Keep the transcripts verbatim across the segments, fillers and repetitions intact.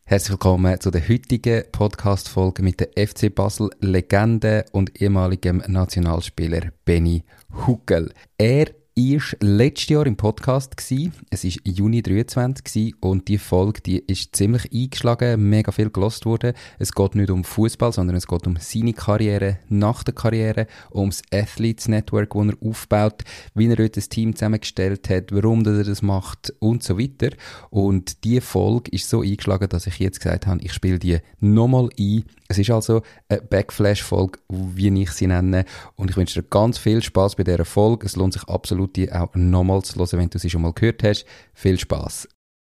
Herzlich willkommen zu der heutigen Podcast-Folge mit der F C Basel-Legende und ehemaligem Nationalspieler Benny Huckel. Er war letztes Jahr im Podcast gsi. Es war Juni dreiundzwanzig gsi und die Folge, die ist ziemlich eingeschlagen, mega viel gelost worden. Es geht nicht um Fußball, sondern es geht um seine Karriere nach der Karriere, ums Athletes Network, das er aufbaut, wie er dort das Team zusammengestellt hat, warum er das macht und so weiter. Und die Folge ist so eingeschlagen, dass ich jetzt gesagt habe, ich spiele die nochmal ein. Es ist also eine Backflash-Folge, wie ich sie nenne. Und ich wünsche dir ganz viel Spass bei dieser Folge. Es lohnt sich absolut, die auch nochmal zu hören, wenn du sie schon mal gehört hast. Viel Spass.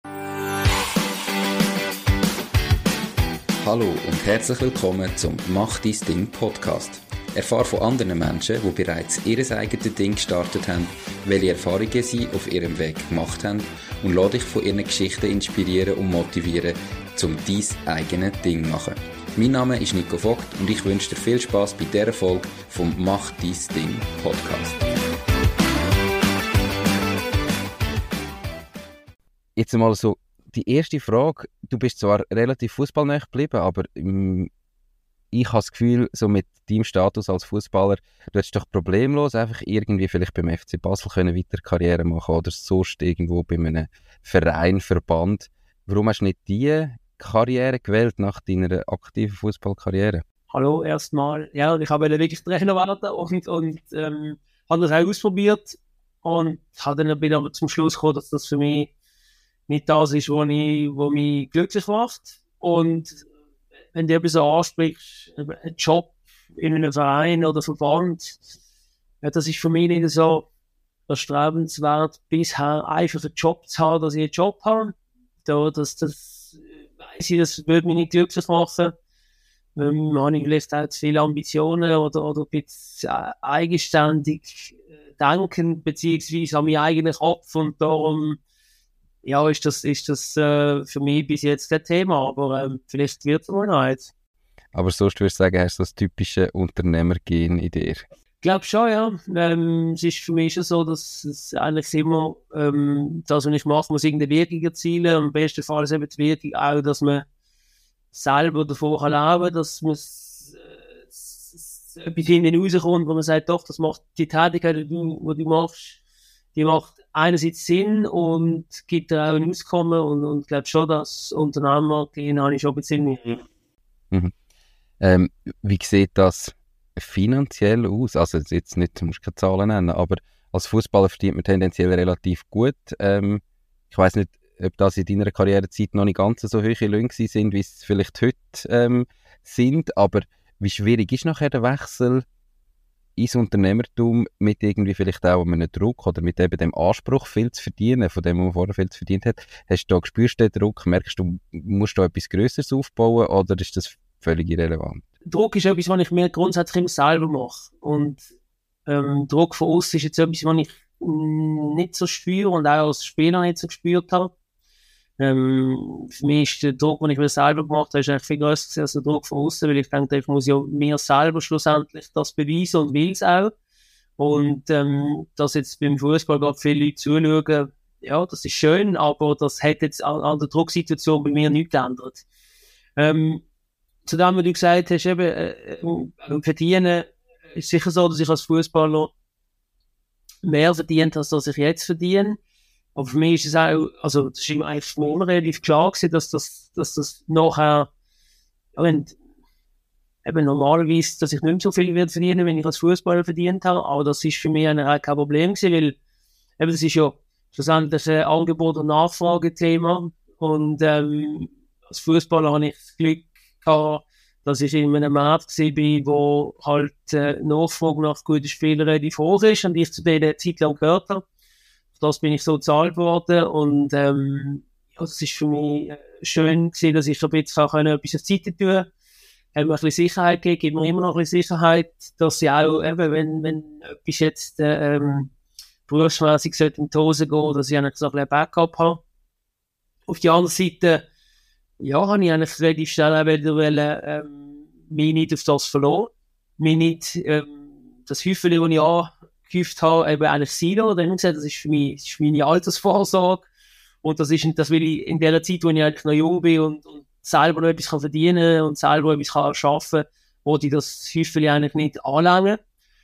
Hallo und herzlich willkommen zum Mach dein Ding Podcast. Erfahre von anderen Menschen, die bereits ihr eigenes Ding gestartet haben, welche Erfahrungen sie auf ihrem Weg gemacht haben und lass dich von ihren Geschichten inspirieren und motivieren, um dein eigenes Ding zu machen. Mein Name ist Nico Vogt und ich wünsche dir viel Spass bei dieser Folge vom Mach dein Ding Podcast. Jetzt mal so die erste Frage. Du bist zwar relativ fußballnah geblieben, aber ähm, ich habe das Gefühl, so mit deinem Status als Fußballer, du hättest doch problemlos einfach irgendwie vielleicht beim F C Basel können weiter Karriere machen oder sonst irgendwo bei einem Verein, Verband. Warum hast du nicht die Karriere gewählt nach deiner aktiven Fußballkarriere? Hallo, erstmal. Ja, ich habe wirklich Trainer werden und, und ähm, habe das auch ausprobiert und habe dann bin aber zum Schluss gekommen, dass das für mich nicht das ist, was was mich glücklich macht. Und wenn du etwas so ansprichst, einen Job in einem Verein oder Verband, ja, das ist für mich nicht so erstrebenswert, bisher einfach einen Job zu haben, dass ich einen Job habe. Da, das, das weiss ich, das würde mich nicht glücklich machen. Ähm, habe ich vielleicht auch zu viele Ambitionen oder, oder ein bisschen äh, eigenständig äh, denken, beziehungsweise an meinen eigenen Kopf, und darum ja, ist das, ist das äh, für mich bis jetzt kein Thema, aber ähm, vielleicht wird es mal noch jetzt. Aber sonst würdest du sagen, hast du das typische Unternehmergehen in dir? Ich glaube schon, ja. Ähm, es ist für mich schon so, dass es eigentlich immer ähm, das, was ich mache, muss irgendeine Wirkung erzielen. Und im besten Fall ist eben die Wirkung auch, dass man selber davon kann leben, dass man äh, etwas hinten rauskommt, wo man sagt, doch, das macht die Tätigkeit, die du, die du machst, die macht einerseits Sinn und gibt dir auch ein Auskommen, und, und ich glaube schon, dass Unternehmer gehen habe ich schon ein bisschen. Mhm. Ähm, wie sieht das finanziell aus? Also jetzt nicht, du musst keine Zahlen nennen, aber als Fußballer verdient man tendenziell relativ gut. Ähm, ich weiss nicht, ob das in deiner Karrierezeit noch nicht ganz so hohe Löhne sind, wie es vielleicht heute ähm, sind, aber wie schwierig ist nachher der Wechsel ins Unternehmertum mit irgendwie vielleicht auch einem Druck oder mit eben dem Anspruch, viel zu verdienen, von dem man vorher viel zu verdient hat? Hast du da, spürst du den Druck? Merkst du, musst du etwas Größeres aufbauen oder ist das völlig irrelevant? Druck ist etwas, was ich mir grundsätzlich immer selber mache. Und ähm, Druck von außen ist jetzt etwas, was ich mh, nicht so spüre und auch als Spieler nicht so gespürt habe. Ähm, für mich ist der Druck, den ich mir selber gemacht habe, ist eigentlich viel grösser als der Druck von außen, weil ich denke, ich muss ja mir selber schlussendlich das beweisen und will es auch. Und ähm, dass jetzt beim Fußball gerade viele Leute zuschauen, ja, das ist schön, aber das hat jetzt an, an der Drucksituation bei mir nichts geändert. Ähm, zu dem, was du gesagt hast, eben, äh, verdienen, ist sicher so, dass ich als Fußballer mehr verdient, als dass ich jetzt verdiene. Aber für mich ist es auch, also das ist immer eigentlich immer relativ klar gewesen, dass das, dass das nachher, ja, wenn, eben normalerweise, dass ich nicht mehr so viel werde verdienen, wenn ich als Fußballer verdient habe, aber das ist für mich eigentlich auch kein Problem gewesen, weil eben das ist ja schlussendlich ein Angebot- und Nachfragethema, und ähm, als Fußballer habe ich das Glück gehabt, dass ich in einem Markt war, wo halt äh, Nachfrage nach guten Spielern relativ hoch ist und ich zu denen Zeit lang gehört habe. Das bin ich so bezahlt worden, und ähm, ja, das ist für mich schön gewesen, dass ich ein bisschen auch etwas auf die Seite tun kann. Hat mir ein bisschen Sicherheit gegeben, gibt mir immer noch ein bisschen Sicherheit, dass ich auch, eben, wenn, wenn etwas jetzt äh, ähm, berufsmässig in die Hose geht, dass ich eigentlich so ein bisschen Backup habe. Auf der anderen Seite, ja, habe ich eigentlich relativ schnell auch wieder wollen, ähm, mich nicht auf das verloren. Mich nicht, ähm, das Häufchen, das ich angehäuft habe, eben eigentlich sein lassen. Dann habe ich gesagt, das ist für mich, das ist meine Altersvorsorge. Und das ist, das will ich in der Zeit, wo ich eigentlich noch jung bin und, und selber noch etwas kann verdienen und selber etwas kann schaffen, wo die das häufig eigentlich nicht anlangen.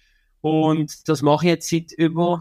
Und das mache ich jetzt seit über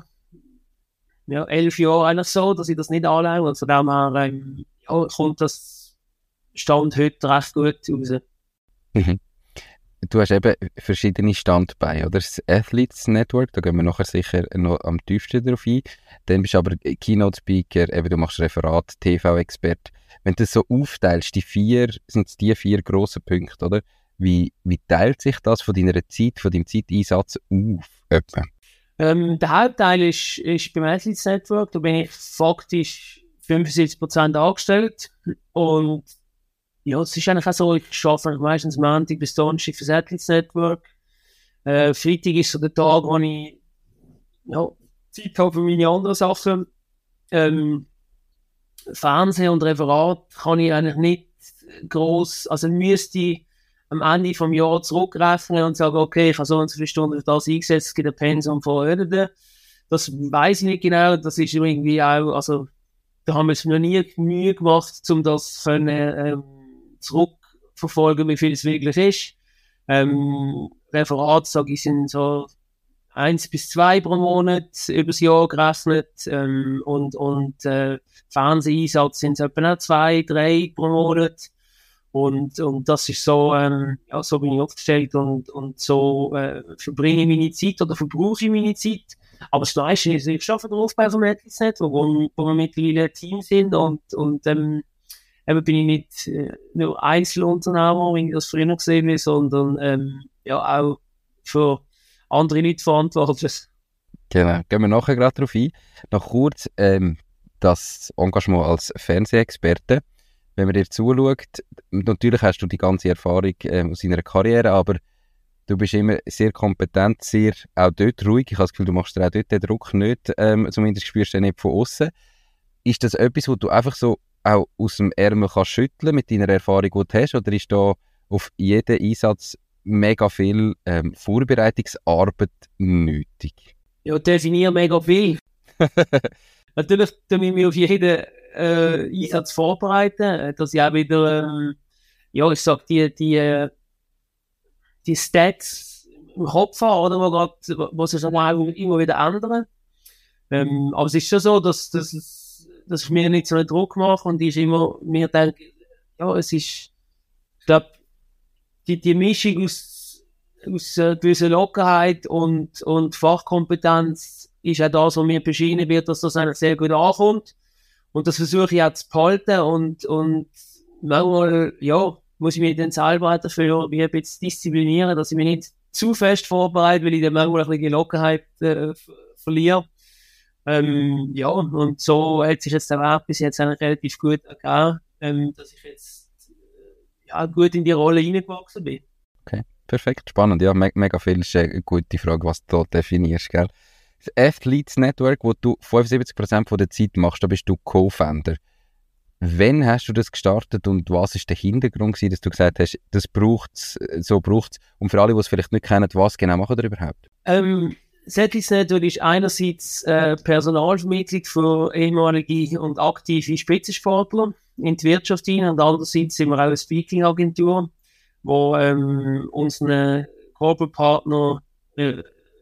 ja, elf Jahren eigentlich so, dass ich das nicht anlange. Und von dem her ähm, ja, kommt das Stand heute recht gut raus. Mhm. Du hast eben verschiedene Standbeine, oder? Das Athletes Network, da gehen wir nachher sicher noch am tiefsten drauf ein. Dann bist du aber Keynote-Speaker, eben du machst Referat, T V-Expert. Wenn du das so aufteilst, die vier, sind es die vier grossen Punkte, oder? Wie, wie teilt sich das von deiner Zeit, von deinem Zeiteinsatz auf? Etwa? Ähm, der Hauptteil ist, ist beim Athletes Network, da bin ich faktisch fünfundsiebzig Prozent angestellt und ja, es ist eigentlich auch so, ich arbeite meistens Montag bis Donnerstag für das Athletes Network. Äh, Freitag ist so der Tag, wo ich ja, Zeit habe für meine anderen Sachen. Ähm, Fernsehen und Referat kann ich eigentlich nicht gross, also müsste ich am Ende des Jahres zurückrechnen und sagen, okay, ich habe so und so viele Stunden für das eingesetzt, es gibt ein Pensum von Öden. Das weiss ich nicht genau, das ist irgendwie auch, also da haben wir es noch nie Mühe gemacht, um das können, ähm, zurückverfolgen, wie viel es wirklich ist. Ähm, Referat, sage ich, sind so eins bis zwei pro Monat übers Jahr gerechnet ähm, und, und äh, Fernseheinsatz sind es etwa auch zwei, drei pro Monat. Und, und das ist so, ähm, ja, so bin ich aufgestellt und, und so äh, verbringe ich meine Zeit oder verbrauche ich meine Zeit. Aber das meiste ist, ich arbeite drauf bei so einem Athletes Network, wo, wo wir mittlerweile ein Team sind und, und ähm, eben bin ich nicht äh, nur Einzelunternehmer, wie ich das früher gesehen habe, sondern ähm, ja auch für andere Leute verantwortlich. Genau, gehen wir nachher gerade darauf ein. Noch kurz, ähm, das Engagement als Fernsehexperte. Wenn man dir zuschaut, natürlich hast du die ganze Erfahrung ähm, aus deiner Karriere, aber du bist immer sehr kompetent, sehr auch dort ruhig. Ich habe das Gefühl, du machst dir auch dort den Druck nicht, ähm, zumindest spürst du den nicht von außen. Ist das etwas, was du einfach so auch aus dem Ärmel kannst schütteln mit deiner Erfahrung, die du hast, oder ist da auf jeden Einsatz mega viel ähm, Vorbereitungsarbeit nötig? Ja, definiere mega viel. Natürlich tue ich mich auf jeden äh, Einsatz vorbereiten, dass ich auch wieder, ähm, ja, ich sag, die, die, die Stats im Kopf habe, oder, wo, grad, wo sich dann auch immer wieder ändern. Ähm, aber es ist schon so, dass, dass, dass ich mir nicht so einen Druck mache und ich immer mir denke, ja, es ist, ich glaube, die, die Mischung aus, aus äh, gewisser Lockerheit und, und Fachkompetenz ist auch das, was mir beschieden wird, dass das eigentlich sehr gut ankommt. Und das versuche ich auch zu behalten und, und manchmal, ja, muss ich mich dann selber dafür wie ein bisschen disziplinieren, dass ich mich nicht zu fest vorbereite, weil ich dann manchmal ein bisschen die Lockerheit äh, verliere. Ähm, ja, und so hat sich jetzt der Weg bis jetzt eigentlich relativ gut ergeben, ähm, dass ich jetzt äh, ja, gut in die Rolle reingewachsen bin. Okay, perfekt, spannend. Ja, me mega viel ist eine gute Frage, was du da definierst, gell? Das Athletes Network, wo du fünfundsiebzig Prozent der Zeit machst, da bist du Co-Founder. Wann hast du das gestartet und was ist der Hintergrund gewesen, dass du gesagt hast, das braucht's, so braucht's? Und für alle, die es vielleicht nicht kennen, was genau machen wir überhaupt? Ähm, das Athletes Network ist einerseits äh, Personalvermittlung für ehemalige und aktive Spitzensportler in die Wirtschaft hinein und andererseits sind wir auch eine Speaking-Agentur, wo ähm, unseren Corporate-Partner äh,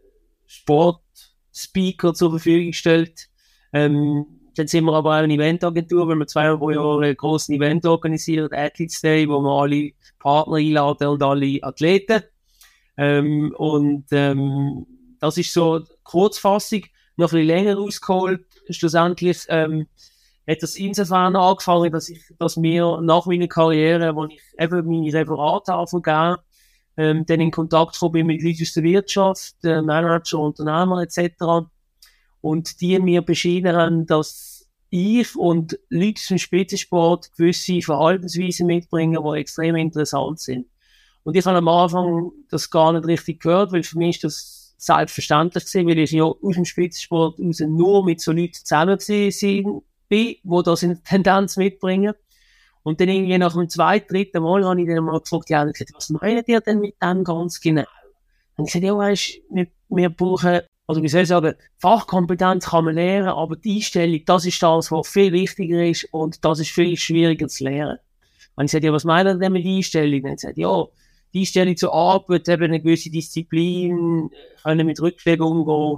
Sportspeaker zur Verfügung stellt. Ähm, dann sind wir aber auch eine Eventagentur, weil wir zweimal pro Jahr ein grosses Event organisieren, Athletes Day, wo wir alle Partner einladen und alle Athleten. Ähm, und ähm, das ist so Kurzfassung, noch ein bisschen länger ausgeholt. Schlussendlich ähm, hat das insofern angefangen, dass ich, dass mir nach meiner Karriere, wo ich eben meine Referate anfangen, ähm, dann in Kontakt gekommen bin mit Leuten aus der Wirtschaft, äh, Manager, Unternehmer et cetera. Und die mir beschieden haben, dass ich und Leute aus dem Spitzensport gewisse Verhaltensweisen mitbringen, die extrem interessant sind. Und ich habe am Anfang das gar nicht richtig gehört, weil für mich ist das selbstverständlich gewesen, weil ich ja aus dem Spitzensport raus nur mit so Leuten zusammen gewesen bin, die das in Tendenz mitbringen. Und dann irgendwie nach dem zweiten, dritten Mal habe ich dann mal gefragt, ja, gesagt, was meint ihr denn mit dem ganz genau? Und ich gesagt, ja, weißt, wir, wir brauchen, also wie soll ich sagen, Fachkompetenz kann man lernen, aber die Einstellung, das ist das, was viel wichtiger ist und das ist viel schwieriger zu lernen. Und ich sagte, ja, was meinen denn mit Einstellung? Dann sagt ja, die Einstellung zur Arbeit, eben eine gewisse Disziplin, können mit Rückschlägen umgehen,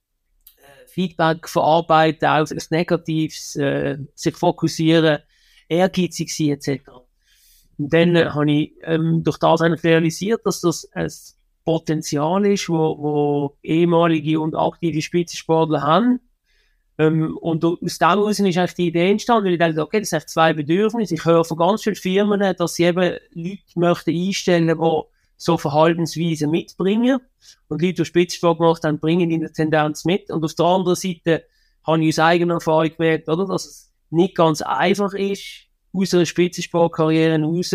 Feedback verarbeiten, auch das Negatives, äh, sich fokussieren, ehrgeizig sein, et cetera. Und dann äh, habe ich ähm, durch das eigentlich realisiert, dass das ein Potenzial ist, wo, wo ehemalige und aktive Spitzensportler haben. Ähm, und aus dem heraus ist eigentlich die Idee entstanden, weil ich dachte, okay, das sind zwei Bedürfnisse. Ich höre von ganz vielen Firmen, dass sie eben Leute möchten einstellen, die so Verhaltensweisen mitbringen. Und Leute, die Spitzensport gemacht haben, bringen in der Tendenz mit. Und auf der anderen Seite habe ich aus eigener Erfahrung gemerkt, oder, dass es nicht ganz einfach ist, aus einer Spitzensportkarriere raus,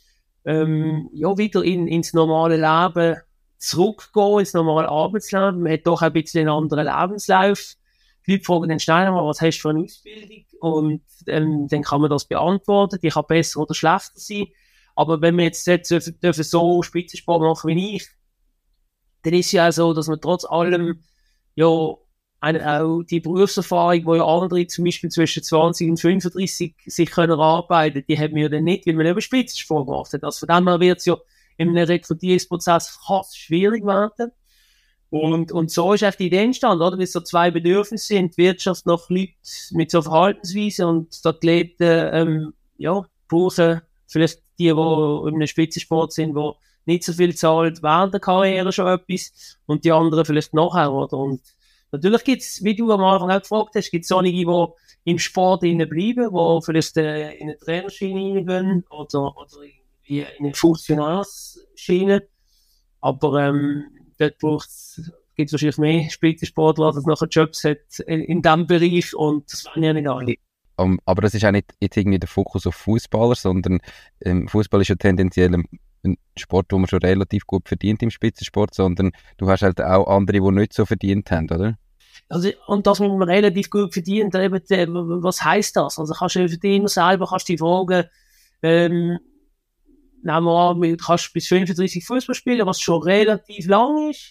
ähm, ja, wieder in, ins normale Leben zurückgehen, ins normale Arbeitsleben. Man hat doch ein bisschen einen anderen Lebenslauf. Die Leute fragen dann schnell mal, was hast du für eine Ausbildung? Und ähm, dann kann man das beantworten. Die kann besser oder schlechter sein. Aber wenn wir jetzt dürfen, dürfen so Spitzensport machen wie ich, dann ist es ja auch so, dass man trotz allem ja eine, auch die Berufserfahrung, wo ja andere zum Beispiel zwischen zwanzig und fünfunddreißig sich können arbeiten, die haben wir ja dann nicht, weil man eben Spitzensport gemacht hat. Also von dem her wird es ja in einem Rekrutierungsprozess fast schwierig werden. Und, und so ist echt die Idee entstanden, oder? Weil es so zwei Bedürfnisse sind, die Wirtschaft nach Leuten mit so Verhaltensweisen und die Athleten, ähm, ja, brauchen vielleicht die, die in einem Spitzensport sind, die nicht so viel zahlen, während der Karriere schon etwas und die anderen vielleicht nachher, oder? Und natürlich gibt es, wie du am Anfang auch gefragt hast, gibt es solche, die im Sport bleiben, die vielleicht äh, in eine Trainerschiene reingehen oder, oder in eine Funktionärsschiene. Aber ähm, dort gibt es wahrscheinlich mehr Spitzensportler, als nachher Jobs hat in, in diesem Bereich und das wollen ja nicht alle. Um, aber das ist auch nicht jetzt irgendwie der Fokus auf Fußballer, sondern ähm, Fußball ist ja tendenziell ein, ein Sport, wo man schon relativ gut verdient im Spitzensport, sondern du hast halt auch andere, die nicht so verdient haben, oder? Also, und das mit man relativ gut verdient, eben, was heisst das? Also kannst du für dich immer selber kannst die fragen, ähm, nehmen wir an, du kannst bis fünfunddreißig Fußball spielen, was schon relativ lang ist.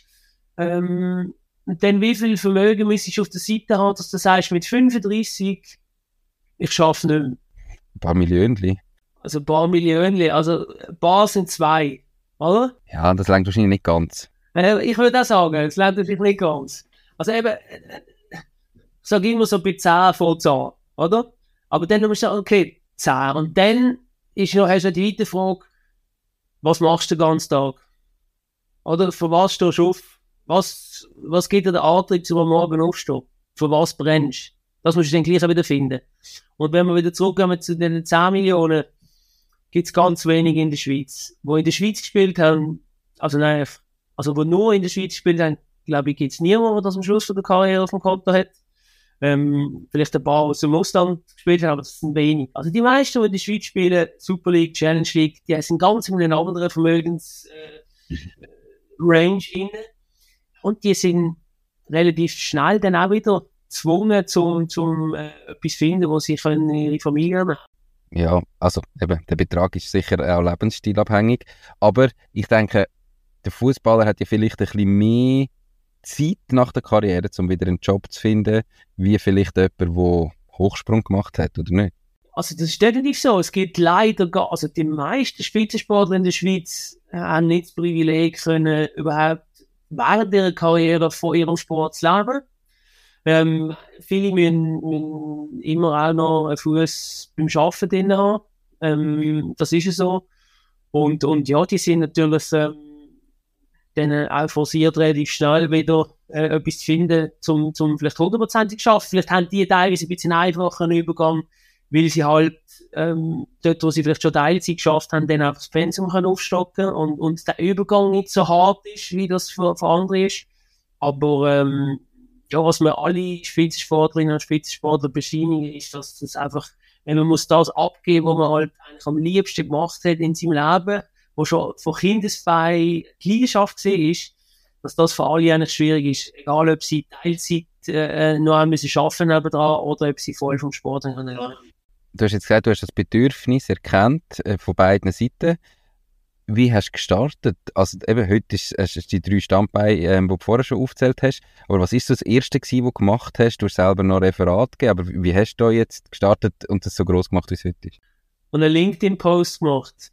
Ähm, und dann wie viel Vermögen müsstest du auf der Seite haben, dass du sagst, mit fünfunddreißig ich schaffe nicht mehr. Ein paar Millionchen. Also ein paar Millionchen, also ein paar sind zwei, oder? Ja, das reicht wahrscheinlich nicht ganz. Äh, ich würde auch sagen, es reicht natürlich nicht ganz. Also eben, ich sage immer so bei zehn von zehn, oder? Aber dann musst du sagen, okay, zehn. Und dann ist noch, hast du die weite Frage, was machst du den ganzen Tag? Oder für was stehst du auf? Was, was gibt dir den Antrieb, zum am Morgen aufstehen? Für was brennst du? Das musst du dann gleich auch wieder finden. Und wenn wir wieder zurückkommen zu den zehn Millionen, gibt es ganz wenige in der Schweiz. Die in der Schweiz gespielt haben, also nein, also die nur in der Schweiz gespielt haben, glaube ich, gibt es niemanden, der das am Schluss von der Karriere auf dem Konto hat. Ähm, vielleicht ein paar aus dem Ausland gespielt haben, aber das sind wenig. Also die meisten, die in der Schweiz spielen, Super League, Challenge League, die sind ganz in einer anderen Vermögensrange äh, inne. Und die sind relativ schnell dann auch wieder gezwungen, zum, zum äh, etwas finden, wo sie können ihre Familie haben. Ja, also eben, der Betrag ist sicher auch lebensstilabhängig. Aber ich denke, der Fußballer hat ja vielleicht ein bisschen mehr Zeit nach der Karriere, um wieder einen Job zu finden, wie vielleicht jemand, der Hochsprung gemacht hat, oder nicht? Also das ist definitiv so. Es gibt leider gar, also die meisten Spitzensportler in der Schweiz haben nicht das Privileg können, überhaupt während ihrer Karriere von ihrem Sport zu leben. Ähm, viele müssen, müssen immer auch noch einen Fuß beim Arbeiten drin haben. Ähm, das ist ja so. Und, und ja, die sind natürlich ähm, dann auch forciert, relativ schnell wieder äh, etwas zu finden, zum, zum vielleicht hundertprozentig zu arbeiten. Vielleicht haben die teilweise ein bisschen einfacher Übergang, weil sie halt ähm, dort, wo sie vielleicht schon Teilzeit geschafft haben, dann auch das Pensum können aufstocken und, und der Übergang nicht so hart ist, wie das für, für andere ist. Aber ähm, ja, was wir alle Spitzensportlerinnen und Spitzensportler bescheinigen, ist, dass das einfach, wenn man muss das abgeben, was man halt eigentlich am liebsten gemacht hat in seinem Leben, wo schon von Kindesbeinen die Leidenschaft war, dass das für alle eigentlich schwierig ist. Egal, ob sie Teilzeit äh, noch einmal müssen arbeiten nebendran oder ob sie voll vom Sport lernen können. Du hast jetzt gesagt, du hast das Bedürfnis erkannt äh, von beiden Seiten. Wie hast du gestartet? Also eben, heute ist, hast du die drei Standbeine, ähm, die du vorher schon aufgezählt hast. Aber was ist so das Erste gewesen, was du gemacht hast? Du hast selber noch Referat gegeben, aber wie hast du da jetzt gestartet und das so gross gemacht, wie es heute ist? und einen LinkedIn-Post gemacht.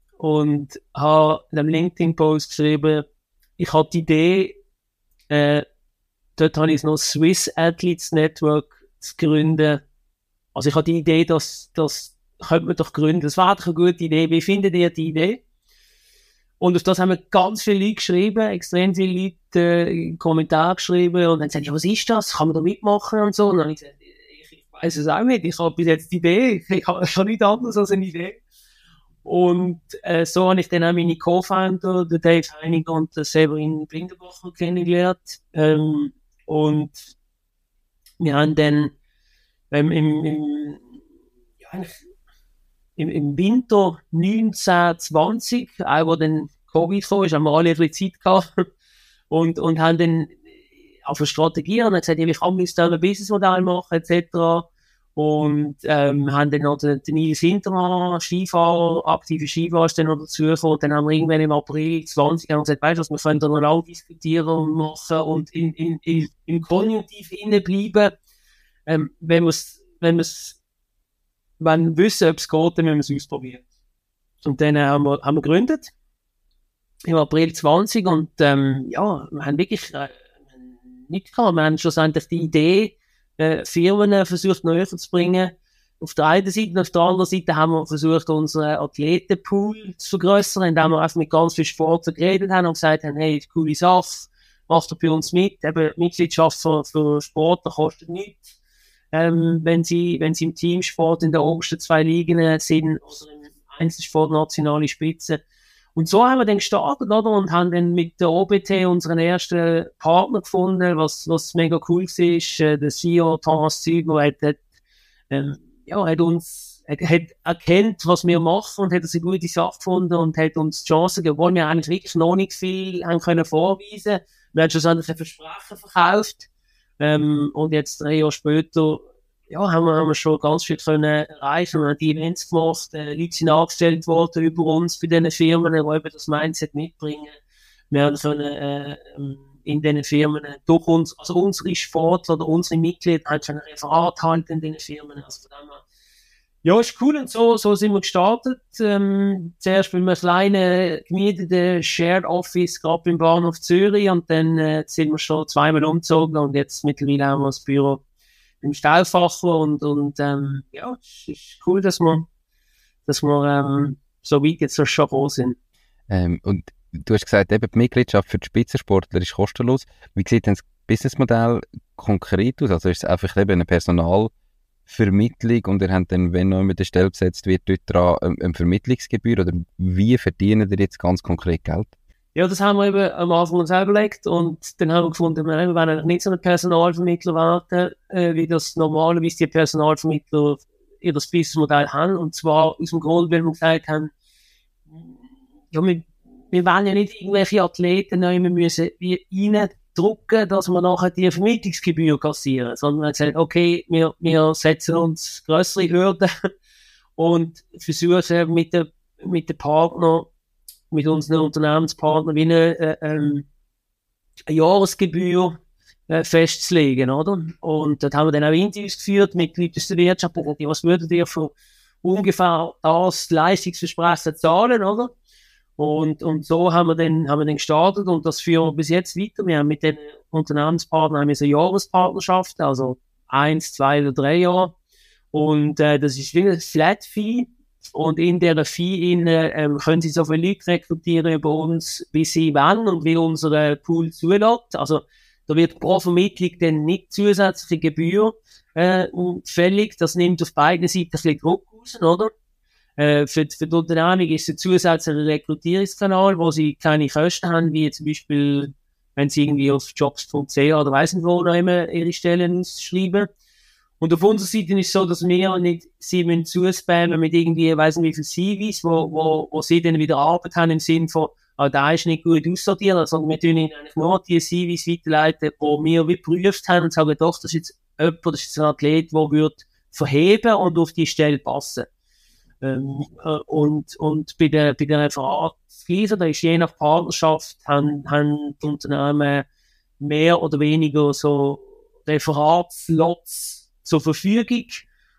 Und habe in dem LinkedIn-Post geschrieben, ich habe die Idee, äh, dort habe ich noch Swiss Athletes Network zu gründen. Also ich habe die Idee, dass, das könnte man doch gründen. Das war doch eine gute Idee. Wie findet ihr die Idee? Und auf das haben wir ganz viele Leute geschrieben, extrem viele Leute äh, Kommentare geschrieben und dann gesagt, ja, was ist das? Kann man da mitmachen und so? Und dann habe ich gesagt, ich, ich weiß es auch nicht. Ich habe bis jetzt die Idee. Ich habe schon nichts anderes als eine Idee. Und äh, so habe ich dann auch meine Co-Founder, den Dave Heininger und den Severin Blindenbacher kennengelernt. Ähm, und wir haben dann ähm, im, im, ja, im, im Winter neunzehn zwanzig, auch wo dann Covid kam, haben wir alle ein bisschen Zeit gehabt und, und haben dann auf eine Strategie und haben gesagt, ja, wie kann man uns da ein Businessmodell machen, et cetera. Und ähm, haben dann noch den, den Nils Hintermann, Skifahrer, aktive Skifahrer, ist dann noch dazu gekommen. Dann haben wir irgendwann im April zwanzig haben wir gesagt, weißt du was, wir können da noch lange diskutieren und machen und in, in, in, im Konjunktiv innenbleiben. Ähm, wenn wir es, wenn wir es, wenn wir wissen, ob es geht, dann müssen wir es ausprobieren. Und dann äh, haben, wir, haben wir gegründet im April zwanzig und ähm, ja, wir haben wirklich äh, nichts gehabt. Wir haben schlussendlich die Idee, äh, Firmen versucht näher zu bringen. Auf der einen Seite und auf der anderen Seite haben wir versucht, unseren Athletenpool zu vergrößern, indem wir einfach mit ganz vielen Sportlern geredet haben und gesagt haben, hey, coole Sache, macht ihr bei uns mit. Eben, Mitgliedschaft für, für Sportler kostet nichts. Ähm, wenn sie, wenn sie im Teamsport in den obersten zwei Ligen sind, oder im Einzelsport nationale Spitze. Und so haben wir dann gestartet, oder? Und haben dann mit der O B T unseren ersten Partner gefunden, was, was mega cool war. Der C E O Thomas Züger hat, hat, ähm, ja, hat uns, hat, hat erkannt, was wir machen und hat uns eine gute Sache gefunden und hat uns die Chance gegeben, obwohl wir eigentlich wirklich noch nicht viel haben können vorweisen. Wir haben schlussendlich ein Versprechen verkauft. Ähm, und jetzt drei Jahre später, ja, haben wir, haben wir schon ganz viel können erreichen. Wir haben die Events gemacht, äh, Leute sind angestellt worden über uns bei diesen Firmen, die eben das Mindset mitbringen. Wir haben können, äh, in diesen Firmen durch uns, also unsere Sportler oder unsere Mitglieder haben schon ein Referat halten in diesen Firmen. Also von dem her, ja, ist cool und so, so sind wir gestartet. Ähm, zuerst mit einem kleinen gemieteten Shared Office, gerade im Bahnhof Zürich, und dann äh, sind wir schon zweimal umgezogen und jetzt mittlerweile haben wir das Büro im Stauffacher und, und ähm, ja, es ist cool, dass wir, dass wir ähm, so weit jetzt schon gekommen sind. Ähm, und du hast gesagt, eben die Mitgliedschaft für die Spitzensportler ist kostenlos. Wie sieht denn das Businessmodell konkret aus? Also ist es einfach eben eine Personalvermittlung und ihr habt dann, wenn noch mit der Stelle besetzt wird, dort dran eine, eine Vermittlungsgebühr, oder wie verdienen ihr jetzt ganz konkret Geld? Ja, das haben wir eben am Anfang uns überlegt und dann haben wir gefunden, wir wollen eigentlich nicht so einen Personalvermittler werden, äh, wie das normalerweise die Personalvermittler ihr das Businessmodell haben. Und zwar aus dem Grund, weil wir gesagt haben, ja, wir, wir wollen ja nicht irgendwelche Athleten nehmen, wir müssen wie reindrücken, dass wir nachher die Vermittlungsgebühr kassieren, sondern wir haben gesagt, okay, wir, wir setzen uns grössere Hürden und versuchen mit den mit den Partnern, mit unseren Unternehmenspartnern wie eine, äh, ähm, eine Jahresgebühr äh, festzulegen, oder? Und dort haben wir dann auch Interviews geführt mit Leuten aus der Wirtschaft, und gesagt, was würdet ihr für ungefähr das Leistungsversprechen zahlen, oder? Und, und so haben wir dann, haben wir dann gestartet und das führen wir bis jetzt weiter. Wir haben mit den Unternehmenspartnern haben wir so Jahrespartnerschaften, also eins, zwei oder drei Jahre. Und äh, das ist wie ein Flat Fee. Und in dieser Fee ähm, können Sie so viele Leute rekrutieren über uns, wie Sie wollen und wie unser Pool zulässt. Also da wird pro Vermittlung dann nicht zusätzliche Gebühr äh, fällig. Das nimmt auf beiden Seiten ein bisschen Druck raus, oder? Äh, für, für die Unternehmung ist es ein zusätzlicher Rekrutierungskanal, wo Sie keine Kosten haben, wie zum Beispiel, wenn Sie irgendwie auf jobs punkt c h oder weiss nicht wo noch immer Ihre Stellen ausschreiben. Und auf unserer Seite ist es so, dass wir nicht sie müssen zuspammen mit irgendwie, weiss nicht wie viele C Vs, wo, wo, wo sie dann wieder Arbeit haben im Sinne von, ah, da ist nicht gut aussortiert, sondern wir tun ihnen eigentlich nur die C Vs weiterleiten, die wir wie geprüft haben und sagen, doch, das ist jetzt jemand, das ist jetzt ein Athlet, der wird verheben und auf die Stelle passen. Ähm, äh, und, und bei der, bei der Referatsgleiche, da ist je nach Partnerschaft, haben, haben die Unternehmen mehr oder weniger so Referatslots zur Verfügung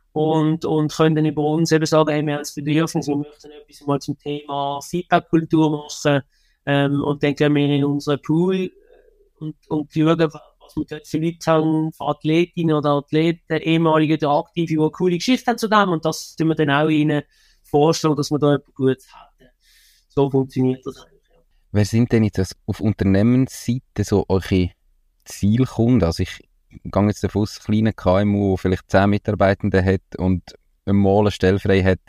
und, und können dann über uns eben sagen, hey, wir haben das Bedürfnis, wir möchten etwas mal zum Thema Feedback-Kultur machen, ähm, und dann gehen wir in unseren Pool und, und schauen, was wir dort für Leute haben, für Athletinnen oder Athleten, ehemalige oder Aktive, die eine coole Geschichte haben zu dem, und das tun wir dann auch ihnen vorstellen, dass wir da etwas Gutes hätten. So funktioniert das eigentlich. Ja. Wer sind denn jetzt auf Unternehmensseite so eure Zielkunden? Also ich gehe jetzt davon aus, kleine K M U, der vielleicht zehn Mitarbeitende hat und einmal eine Stelle frei hat,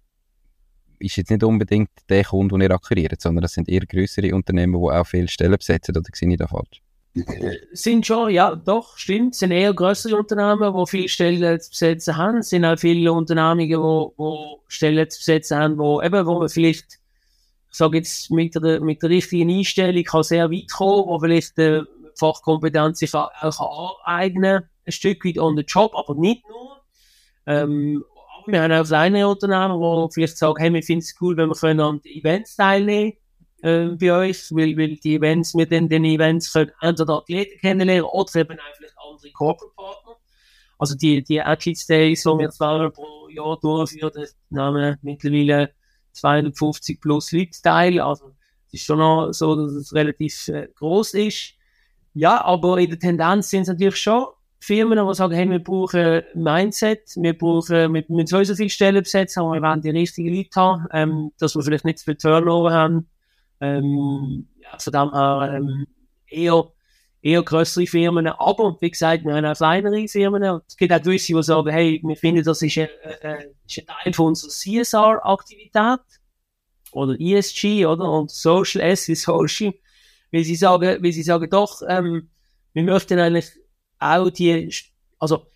ist jetzt nicht unbedingt der Kunde, den ihr akquiriert, sondern das sind eher grössere Unternehmen, die auch viele Stellen besetzen, oder sehe ich da falsch? Sind schon, ja, doch, stimmt. Es sind eher grössere Unternehmen, die viele Stellen zu besetzen haben. Es sind auch viele Unternehmungen, die, die Stellen zu besetzen haben, wo, eben, wo man vielleicht, ich sage jetzt, mit der, mit der richtigen Einstellung kann sehr weit kommen, wo vielleicht die Fachkompetenz sich auch, auch aneignen kann, ein Stück weit on the job, aber nicht nur. Ähm, aber wir haben auch kleine Unternehmen, die vielleicht sagen, hey, wir finden es cool, wenn wir können an den Events teilnehmen Äh, bei euch, weil, weil die Events, mit den, den Events können entweder Athleten kennenlernen oder eben auch vielleicht andere Corporate Partner. Also die, die Athletes Days, die wir zweimal pro Jahr durchführen, das nehmen mittlerweile zweihundertfünfzig plus Leute teil. Also es ist schon noch so, dass es relativ äh, gross ist. Ja, aber in der Tendenz sind es natürlich schon Firmen, die sagen, hey, wir brauchen Mindset, wir brauchen, wir müssen so viele Stellen besetzen, aber wir wollen die richtigen Leute haben, ähm, dass wir vielleicht nicht zu viel Turnover haben. Ähm, ja, von dem her ähm, eher, eher grössere Firmen, aber wie gesagt, wir haben auch kleinere Firmen. Es gibt auch gewisse, die sagen, hey, wir finden, das ist ein, äh, ist ein Teil von unserer C S R-Aktivität oder E S G, oder? Und Social, S wie Social, weil sie sagen, weil sie sagen, doch, ähm, wir möchten eigentlich auch die, also,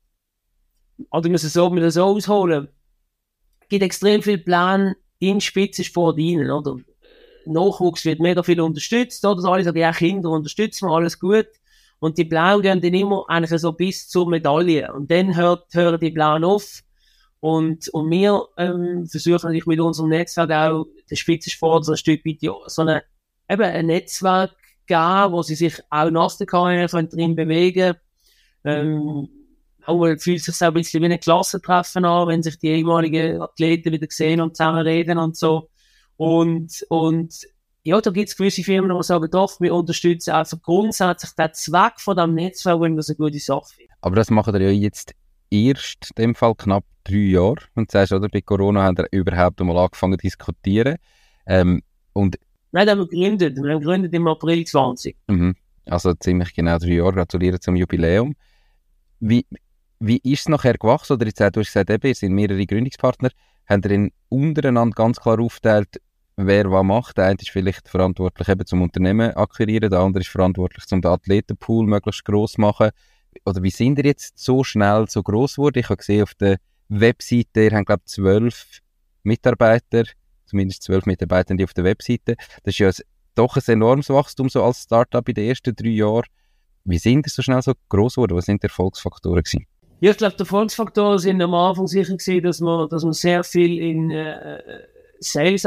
oder müssen so, wir so ausholen. Es gibt extrem viele Pläne in Spitzensport rein, oder? Nachwuchs wird mega viel unterstützt, oder? Alle sagen, ja, Kinder unterstützen wir, alles gut. Und die Blauen gehen dann immer eigentlich so bis zur Medaille. Und dann hört, hören die Blauen auf. Und, und wir ähm, versuchen natürlich mit unserem Netzwerk auch den Spitzensport so ein Stück weit so eine, eben ein Netzwerk geben, wo sie sich auch nach der Karriere drin bewegen können. Ähm, auch fühlt sich auch ein bisschen wie ein Klassentreffen an, wenn sich die ehemaligen Athleten wieder sehen und zusammen reden und so. Und, und ja, da gibt es gewisse Firmen, die sagen, doch, wir unterstützen einfach grundsätzlich den Zweck von diesem Netzwerk, wenn das eine gute Sache ist. Aber das macht ihr ja jetzt erst, in dem Fall knapp drei Jahre. Und du sagst, oder, bei Corona haben wir überhaupt einmal angefangen zu diskutieren. Ähm, und Nein, das haben wir gegründet. Wir haben gegründet im April zwanzig. Mhm. Also ziemlich genau drei Jahre. Gratuliere zum Jubiläum. Wie, wie ist es nachher gewachsen? Oder jetzt, du hast gesagt, eben, ihr sind mehrere Gründungspartner. Habt ihr in untereinander ganz klar aufgeteilt, wer was macht? Der eine ist vielleicht verantwortlich eben zum Unternehmen akquirieren, der andere ist verantwortlich zum den Athletenpool möglichst gross machen. Oder wie sind ihr jetzt so schnell so gross geworden? Ich habe gesehen auf der Webseite, ihr habt glaube ich zwölf Mitarbeiter, zumindest zwölf Mitarbeiter auf der Webseite. Das ist ja ein, doch ein enormes Wachstum so als Startup in den ersten drei Jahren. Wie sind ihr so schnell so gross geworden? Was sind die Erfolgsfaktoren gewesen? Ja, ich glaube, die Erfolgsfaktoren sind am Anfang sicher gewesen, dass wir, dass wir sehr viel in äh, Sales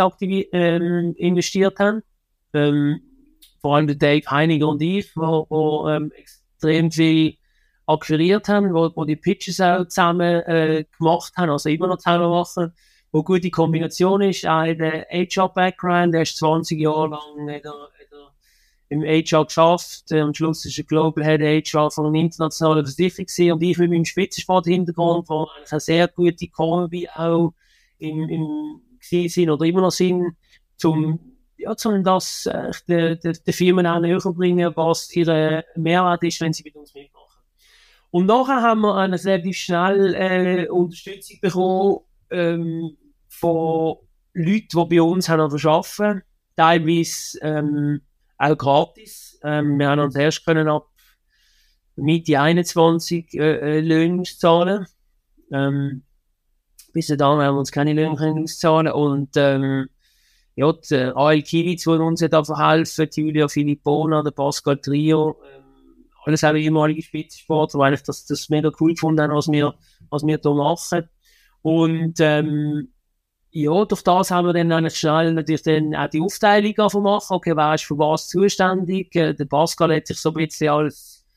ähm, investiert haben. Ähm, vor allem der Dave Heiniger und ich, wo, wo ähm, extrem viel akquiriert haben, wo, wo die Pitches auch zusammen äh, gemacht haben, also immer noch zusammen machen, wo eine gute Kombination ist. Auch der H R-Background, der ist zwanzig Jahre lang in der, in der, im H R geschafft. Am Schluss ist er Global Head H R von einer internationalen Versicherung gewesen. Und ich mit meinem Spitzensport-Hintergrund, wo eigentlich eine sehr gute Kombi auch im, im sind oder immer noch sind, zum, ja, zum das äh, den de, de Firmen auch näher bringen, was ihr Mehrwert ist, wenn sie mit uns mitmachen. Und nachher haben wir eine relativ schnell äh, Unterstützung bekommen ähm, von Leuten, die bei uns haben arbeiten, teilweise ähm, auch gratis. Ähm, wir haben uns erst können ab Mitte einundzwanzig äh, äh, Löhne zahlen. Ähm, bis dahin haben wir uns keine Löhne können auszahlen. Und ähm, ja, die äh, A L Kiewitz, die uns da verhelfen, Julia Filippona, der Pascal Trio, ähm, alles auch ehemalige Spitzensportler, weil ich das, das mega cool gefunden haben, was wir, was wir da machen. Und ähm, ja, durch das haben wir dann eigentlich schnell natürlich dann auch die Aufteilung machen. Okay, wer ist für was zuständig? Äh, der Pascal hat sich so ein bisschen als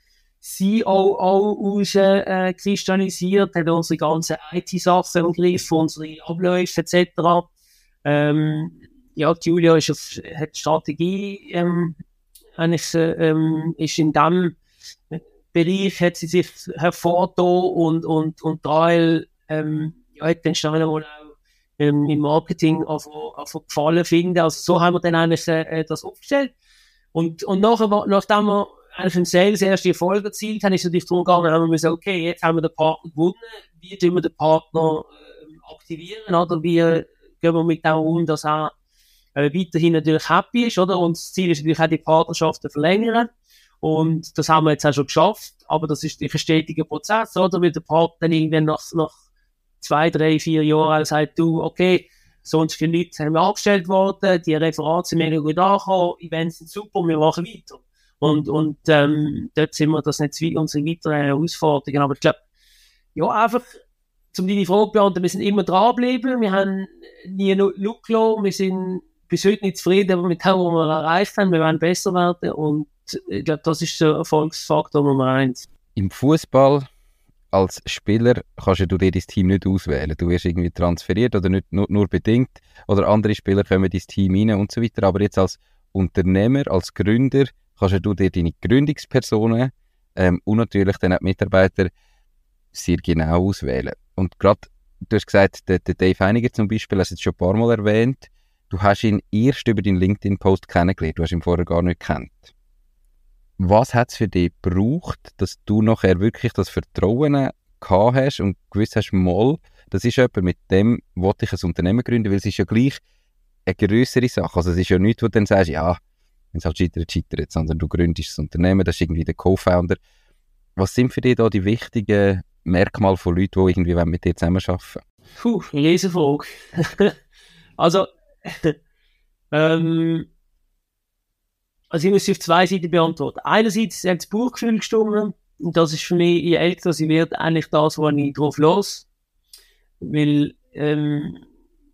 C O O äh, kristallisiert, hat unsere ganzen I T-Sachen im Griff, unsere Abläufe et cetera. Ähm, ja, Julia ist auf, hat Strategie, ähm, eigentlich, ähm, ist in dem Bereich hat sie sich hervorgetan und, und, und Trail, ähm, ja, hat dann schnell mal auch ähm, im Marketing also, also gefallen finden. Also so haben wir dann eigentlich äh, das aufgestellt. Und, und nachher, nachdem wir eigentlich im Sales erste Erfolge erzielt haben, ist es natürlich darum gegangen, haben wir müssen, okay, jetzt haben wir den Partner gewonnen, wie tun wir den Partner äh, aktivieren, oder wie äh, gehen wir mit dem um, dass er äh, weiterhin natürlich happy ist, oder? Und das Ziel ist natürlich auch, die Partnerschaften verlängern. Und das haben wir jetzt auch schon geschafft, aber das ist ein stetiger Prozess, oder? Weil der Partner dann irgendwann nach, nach zwei, drei, vier Jahren sagt, du, okay, so und so viele Leute haben wir angestellt worden, die Referate sind mega gut angekommen, Events sind super, wir machen weiter. Und, und ähm, dort sind wir, das nicht unsere weiteren Herausforderungen. Aber ich glaube, ja, einfach, um deine Frage zu beantworten, wir sind immer dranbleiben, wir haben nie Look gelassen, wir sind bis heute nicht zufrieden mit dem, was wir erreicht haben, wir wollen besser werden und ich glaube, das ist der Erfolgsfaktor Nummer eins. Im Fußball als Spieler kannst du dir dein Team nicht auswählen. Du wirst irgendwie transferiert oder nicht, nur, nur bedingt. Oder andere Spieler kommen in dein Team rein und so weiter. Aber jetzt als Unternehmer, als Gründer, kannst du dir deine Gründungspersonen ähm, und natürlich dann auch die Mitarbeiter sehr genau auswählen. Und gerade, du hast gesagt, der, der Dave Einiger zum Beispiel, hast du jetzt schon ein paar Mal erwähnt, du hast ihn erst über deinen LinkedIn-Post kennengelernt. Du hast ihn vorher gar nicht gekannt. Was hat es für dich gebraucht, dass du nachher wirklich das Vertrauen gehabt hast und gewusst hast, mal, das ist jemand, mit dem wollte ich ein Unternehmen gründen, weil es ist ja gleich eine grössere Sache. Also es ist ja nichts, wo du dann sagst, ja, wenn es halt scheitert, scheitert, sondern du gründest ein Unternehmen, das ist irgendwie der Co-Founder. Was sind für dich da die wichtigen Merkmale von Leuten, die irgendwie mit dir zusammenarbeiten? Puh, Riesenfrage. also, ähm, Also ich muss sie auf zwei Seiten beantworten. Einerseits hat das Bauchgefühl gestimmt und das ist für mich, je älter sie wird, eigentlich das, wo ich drauf los. Weil ähm,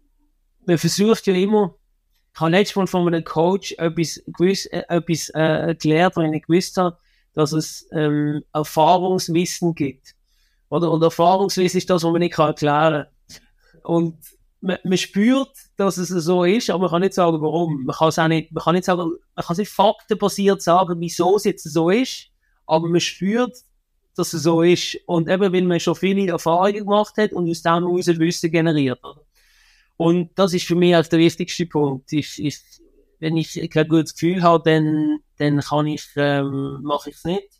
man versucht ja immer, ich habe letztes Mal von einem Coach etwas, gewiss, äh, etwas äh, gelernt, wo ich nicht gewusst habe, dass es ähm, Erfahrungswissen gibt. Oder? Und Erfahrungswissen ist das, was man nicht erklären kann. Und Man, man spürt, dass es so ist, aber man kann nicht sagen, warum. Man kann es auch nicht, man kann nicht sagen, man kann nicht faktenbasiert sagen, wieso es jetzt so ist, aber man spürt, dass es so ist. Und eben, weil man schon viele Erfahrungen gemacht hat und aus dem heraus Wissen generiert. Oder? Und das ist für mich auch der wichtigste Punkt. Ich, ich, wenn ich kein gutes Gefühl habe, dann, dann kann ich, ähm, mache ich es nicht.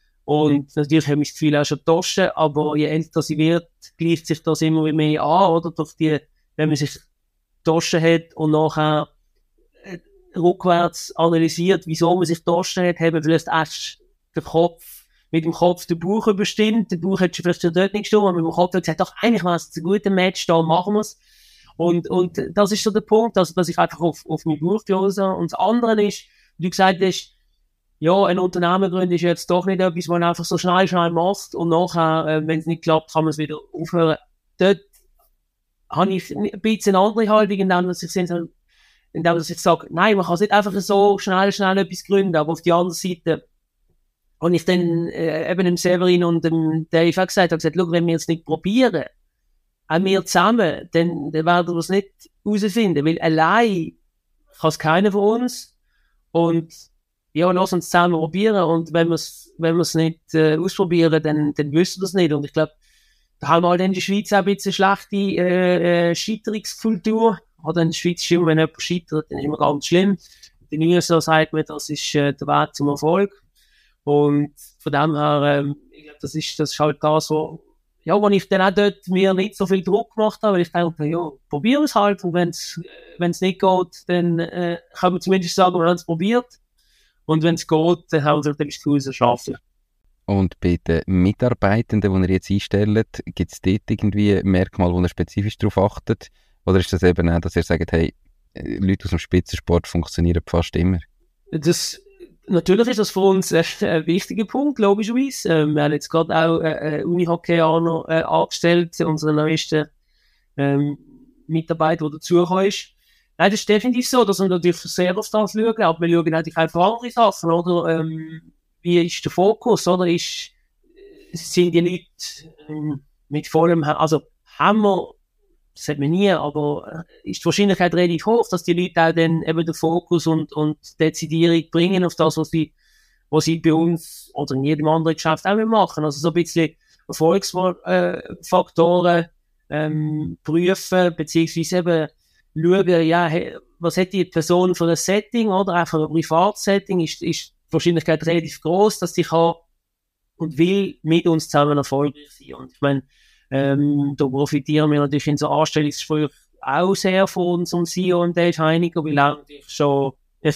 Und natürlich habe ich das Gefühl auch schon getauscht, aber je älter sie wird, gleicht sich das immer mehr an, oder? Durch die, wenn man sich getauscht hat und nachher äh, rückwärts analysiert, wieso man sich getauscht hat, haben vielleicht erst den Kopf, mit dem Kopf den Bauch überstimmt, der Bauch hat schon vielleicht schon dort nicht gestimmt, aber mit dem Kopf hat gesagt, doch, eigentlich war es ein guter Match, da machen wir es. Und, und das ist so der Punkt, also, dass ich einfach auf, auf meinen Bauch höre. Und das andere ist, wie du gesagt hast, ja, ein Unternehmen gründen ist jetzt doch nicht etwas, was man einfach so schnell, schnell macht und nachher, äh, wenn es nicht klappt, kann man es wieder aufhören. Dort habe ich ein bisschen eine andere Haltung, indem dass ich, indem dass ich sage, nein, man kann nicht einfach so schnell, schnell etwas gründen, aber auf die andere Seite habe ich dann äh, eben dem Severin und dem Dave auch gesagt, habe gesagt, schau, wenn wir es nicht probieren, auch wir zusammen, dann, dann werden wir es nicht herausfinden, weil allein kann es keiner von uns und ja, lass uns zusammen probieren und wenn wir es wenn wir es nicht äh, ausprobieren, dann, dann wissen wir es nicht und ich glaube, da haben wir halt in der Schweiz auch ein bisschen schlechte äh, äh, Scheiterungskultur. Oder in der Schweiz ist immer, wenn jemand scheitert, dann ist immer ganz schlimm. In den U S A sagt man, das ist äh, der Weg zum Erfolg. Und von dem her, ähm, ich glaube, das ist, das ist halt das, wo, ja, wo ich dann auch dort mir nicht so viel Druck gemacht habe, weil ich denke, ja, probieren wir es halt. Und wenn es nicht geht, dann äh, können wir zumindest sagen, wir haben es probiert. Und wenn es geht, dann haben wir es halt zu Hause schaffen. Und bei den Mitarbeitenden, die ihr jetzt einstellt, gibt es dort irgendwie Merkmale, wo ihr spezifisch darauf achtet? Oder ist das eben auch, dass ihr sagt, hey, Leute aus dem Spitzensport funktionieren fast immer? Das, natürlich ist das für uns ein, ein wichtiger Punkt, logischerweise. Ähm, wir haben jetzt gerade auch äh, Uni-Hockeyaner äh, angestellt, unseren neuesten ähm, Mitarbeiter, der dazugekommen ist. Nein, das ist definitiv so, dass wir natürlich sehr auf das schauen, aber wir schauen natürlich auch für andere Sachen, oder? Ähm, wie ist der Fokus, oder? Ist, sind die Leute ähm, mit vollem, also haben wir, das hat man nie, aber ist die Wahrscheinlichkeit relativ hoch, dass die Leute auch dann eben den Fokus und, und Dezidierung bringen auf das, was sie, was sie bei uns oder in jedem anderen Geschäft auch machen. Also so ein bisschen Erfolgsfaktoren ähm, prüfen, beziehungsweise eben schauen, ja, hey, was hat die Person für ein Setting, oder auch für ein Privatsetting, ist, ist die Wahrscheinlichkeit relativ groß, dass die kann und will mit uns zusammen erfolgreich sein. Und ich meine, ähm, da profitieren wir natürlich in so Anstellungsgesprächen auch sehr von unserem C E O und Dave Heiniger, weil er natürlich schon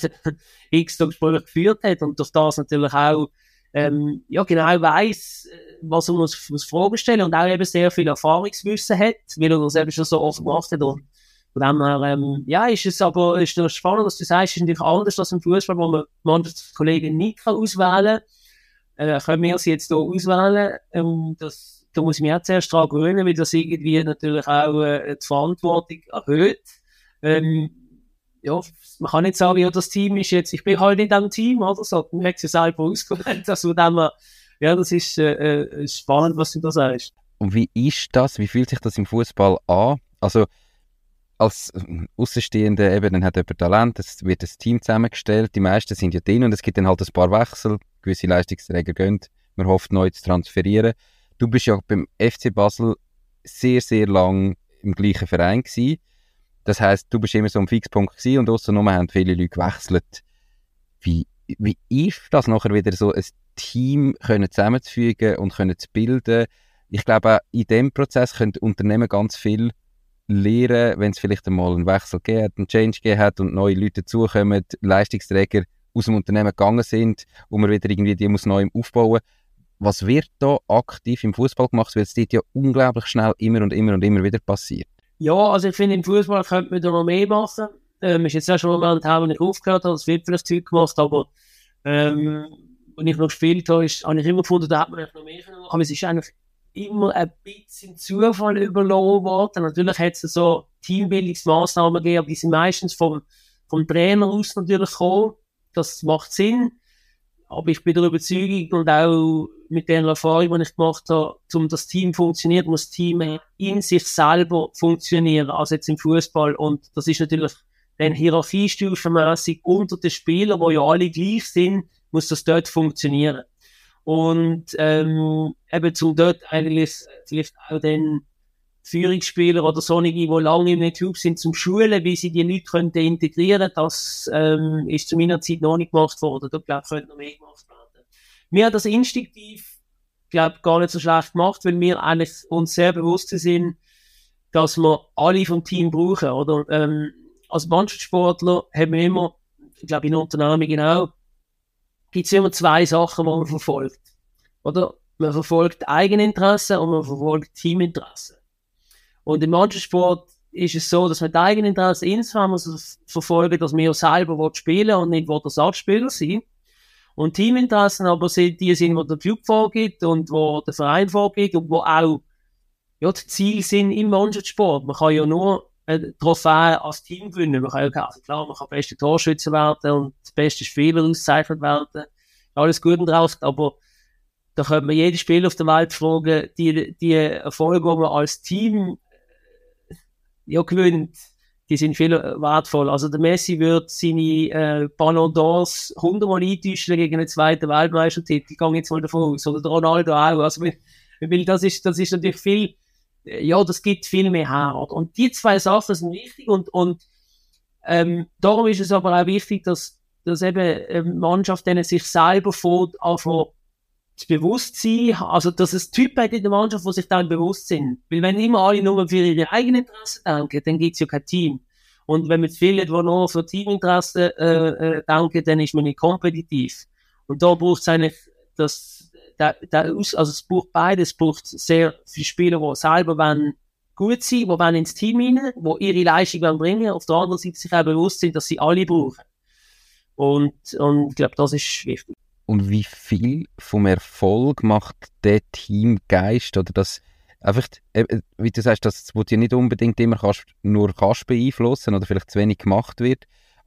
x Gespräche geführt hat und durch das natürlich auch ähm, ja, genau weiss, was er uns, uns Fragen stellen und auch eben sehr viel Erfahrungswissen hat, weil er das eben schon so oft gemacht hat. Und von dem her, ähm, ja, ist es aber ist das spannend, dass du sagst, es ist natürlich anders als im Fußball, wo man manche Kollegen nicht kann auswählen kann. Äh, können wir sie jetzt hier auswählen? Ähm, das, da muss ich mich auch zuerst dran gewöhnen, weil das irgendwie natürlich auch äh, die Verantwortung erhöht. Ähm, ja, man kann nicht sagen, ja, das Team ist jetzt, ich bin halt nicht am Team, oder so. Man hat es ja selber ausgewählt, also dann, ja, das ist äh, äh, spannend, was du da sagst. Und wie ist das, wie fühlt sich das im Fußball an? Also, als Außenstehende eben, dann hat jemand Talent, es wird ein Team zusammengestellt, die meisten sind ja drin und es gibt dann halt ein paar Wechsel, gewisse Leistungsträger gehen, man hofft neu zu transferieren. Du bist ja beim F C Basel sehr, sehr lang im gleichen Verein gewesen. Das heisst, du bist immer so ein Fixpunkt gewesen und ausserhalb haben viele Leute gewechselt. Wie, wie ist das nachher wieder so ein Team können zusammenzufügen und können zu bilden? Ich glaube, auch in diesem Prozess können Unternehmen ganz viel lernen, wenn es vielleicht einmal einen Wechsel gegeben hat, einen Change gegeben hat und neue Leute dazukommen, Leistungsträger aus dem Unternehmen gegangen sind und man wieder irgendwie die muss neu aufbauen. Was wird da aktiv im Fußball gemacht, weil es dort ja unglaublich schnell immer und immer und immer wieder passiert? Ja, also ich finde, im Fußball könnte man da noch mehr machen. Ähm, ist jetzt auch schon mal ein Teil, wo ich aufgehört habe, es wird vielleicht Zeug gemacht, aber ähm, als ich noch gespielt habe, ist, habe ich immer gefunden, da hat man noch mehr können machen. Aber es ist eigentlich immer ein bisschen Zufall überlassen worden. Natürlich hat es so Teambildungsmaßnahmen gegeben, aber die sind meistens vom, vom Trainer aus natürlich gekommen. Das macht Sinn. Aber ich bin der Überzeugung und auch mit der Erfahrung, die ich gemacht habe, um das Team funktioniert, muss das Team in sich selber funktionieren, also jetzt im Fußball. Und das ist natürlich dann hierarchiestufenmässig unter den Spielern, die ja alle gleich sind, muss das dort funktionieren. Und ähm, eben zum dort eigentlich vielleicht auch den Führungsspieler oder solche, die lange im Club sind, zum Schulen, wie sie die Leute können integrieren, das ähm, ist zu meiner Zeit noch nicht gemacht worden. Da glaube ich, könnte noch mehr gemacht werden. Wir haben das instinktiv, glaube ich, gar nicht so schlecht gemacht, weil wir eigentlich uns sehr bewusst sind, dass wir alle vom Team brauchen. Oder ähm, als Mannschaftssportler haben wir immer, ich glaube in Unternehmen genau, gibt es immer zwei Sachen, die man verfolgt. Oder? Man verfolgt Eigeninteressen und man verfolgt Teaminteressen. Und im Mannschaftssport ist es so, dass wir die Eigeninteressen insofern verfolgen, dass wir selber spielen und nicht Ersatzspieler sind. Und Teaminteressen aber sind die sind, wo der Club vorgibt und wo der Verein vorgibt und wo auch ja, die Ziele sind im Mannschaftssport. Man kann ja nur eine Trophäe als Team gewinnen. Man kann ja, also klar, man kann beste Torschütze werden und beste Spieler ausgezeichnet werden. Alles gut und drauf, aber da könnte man jeden Spieler auf der Welt fragen, die, die Erfolge, die man als Team ja, gewinnt, die sind viel wertvoll. Also der Messi wird seine äh, Ballon d'Ors hundertmal eintäuschen gegen einen zweiten Weltmeistertitel. Ich gehe jetzt mal davon aus. Oder der Ronaldo auch. Also, weil, weil das ist, das ist natürlich viel, ja, das gibt viel mehr her. Und die zwei Sachen sind wichtig und, und ähm, darum ist es aber auch wichtig, dass, dass eben eine Mannschaft denen sich selber vor, einfach das Bewusstsein, also dass es Typen hat in der Mannschaft, die sich dann bewusst sind. Weil wenn immer alle nur für ihre eigenen Interessen denken, dann gibt es ja kein Team. Und wenn man viele hat, die nur für Teaminteressen äh, äh, denken, dann ist man nicht kompetitiv. Und da braucht es eigentlich, das, da, da, also es braucht beides, es braucht sehr viele Spieler, die selber wollen gut sein, die wollen ins Team rein, die ihre Leistung wollen bringen, auf der anderen Seite sich auch bewusst sind, dass sie alle brauchen. Und, und ich glaube, das ist wichtig. Und wie viel vom Erfolg macht der Teamgeist oder das einfach, wie du sagst, das, was dir nicht unbedingt immer kannst, nur kannst beeinflussen oder vielleicht zu wenig gemacht wird,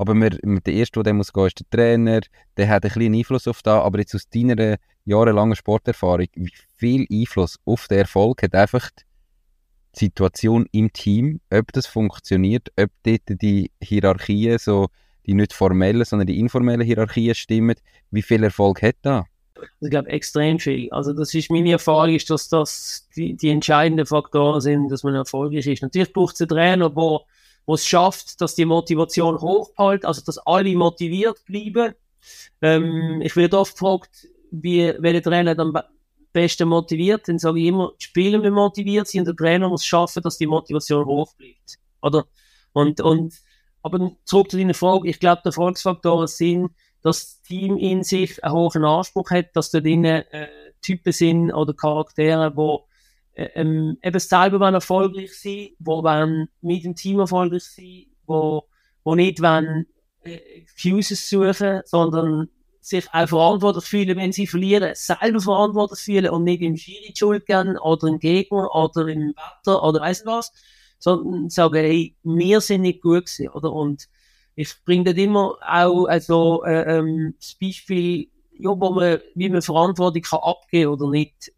aber wir, der Erste, der muss gehen, ist der Trainer, der hat einen kleinen Einfluss auf das, aber jetzt aus deiner jahrelangen Sporterfahrung, wie viel Einfluss auf den Erfolg hat einfach die Situation im Team, ob das funktioniert, ob dort die Hierarchien, so die nicht formellen, sondern die informellen Hierarchien stimmen, wie viel Erfolg hat das? Ich glaube, extrem viel. Also das ist meine Erfahrung, ist, dass das die, die entscheidenden Faktoren sind, dass man erfolgreich ist. Natürlich braucht es einen Trainer, der es schafft, dass die Motivation hochhält, also dass alle motiviert bleiben. Ähm, ich werde oft gefragt, wie welcher Trainer dann am besten motiviert. Dann sage ich immer, die Spieler müssen motiviert sein und der Trainer muss schaffen, dass die Motivation hoch bleibt. Oder? Und, und, aber zurück zu deiner Frage, ich glaube, die Erfolgsfaktoren sind, dass das Team in sich einen hohen Anspruch hat, dass dort drinnen äh, Typen sind oder Charaktere, die äh, ähm, eben selber wollen erfolgreich sein, die wollen mit dem Team erfolgreich sein, die wo nicht wollen, äh, Excuses suchen, sondern sich auch verantwortlich fühlen, wenn sie verlieren, selber verantwortlich fühlen und nicht im Schiri die Schuld geben oder im Gegner oder im Wetter oder weiss nicht was, sondern sagen, hey, wir sind nicht gut gewesen, oder? Und ich bringe dort immer auch also, äh, ähm, das Beispiel, ja, wo man, wie man Verantwortung kann abgeben oder nicht.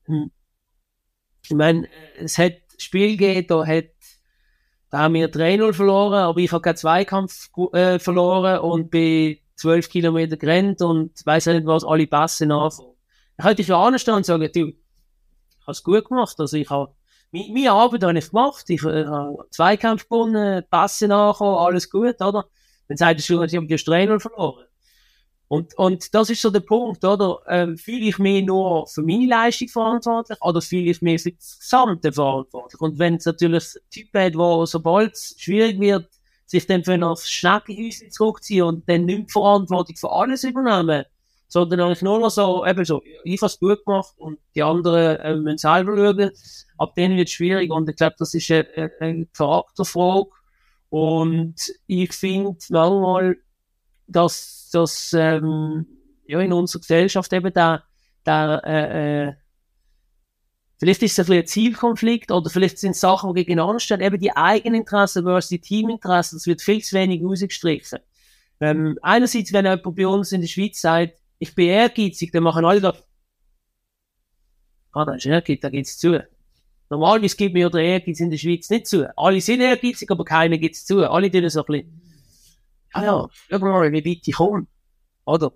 Ich meine, es hat Spiel gegeben, da, hat, da haben wir drei null verloren, aber ich habe keinen Zweikampf äh, verloren und bin zwölf Kilometer gerannt und weiss nicht was, alle Pässe nachfangen. Da könnte ich ja anstehen und sagen, du, ich habe es gut gemacht, also ich habe meine, meine Arbeit habe ich gemacht, ich äh, habe Zweikampf gewonnen, Pässe nachgekommen, alles gut, oder? Dann sagt er schon, ich habe die drei null verloren. Und, und das ist so der Punkt, oder? Ähm, fühle ich mich nur für meine Leistung verantwortlich oder fühle ich mich für das Gesamte verantwortlich? Und wenn es natürlich ein Typ hat, der sobald es schwierig wird, sich dann für aufs Schneckenhäuschen zurückziehen und dann nicht die Verantwortung für alles übernehmen, sondern eigentlich nur noch so, eben so, ich habe es gut gemacht und die anderen äh, müssen selber schauen. Ab denen wird es schwierig und ich glaube, das ist eine, eine Charakterfrage. Und ich finde manchmal, dass das ähm, ja, in unserer Gesellschaft eben der, der äh, äh, vielleicht ist es ein, ein Zielkonflikt oder vielleicht sind es Sachen, die gegeneinander stehen, eben die Eigeninteressen versus die Teaminteressen, das wird viel zu wenig rausgestrichen. Ähm, einerseits, wenn jemand bei uns in der Schweiz sagt, ich bin ehrgeizig, dann machen alle da, ah, das ist ehrgeizig, da geht's zu. Normalerweise gibt mir der Ehrgeiz in der Schweiz nicht zu. Alle sind ehrgeizig, aber keiner gibt es zu. Alle tun so ein bisschen, ja, ja, schau mal, wie weit ich komme. Oder?